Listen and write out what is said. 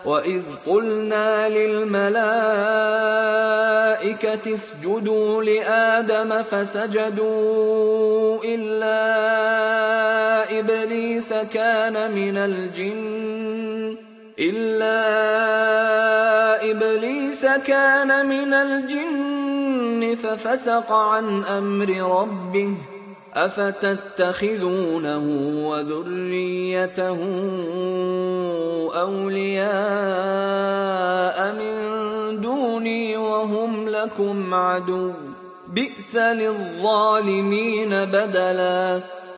وإذ قلنا للملائكة اسجدوا لآدم فسجدوا إلا إبليس كان من الجن ففسق عن أمر ربه أفتتخذونه وذريته أولياء من دوني وهم لكم عدو بئس للظالمين بدلا.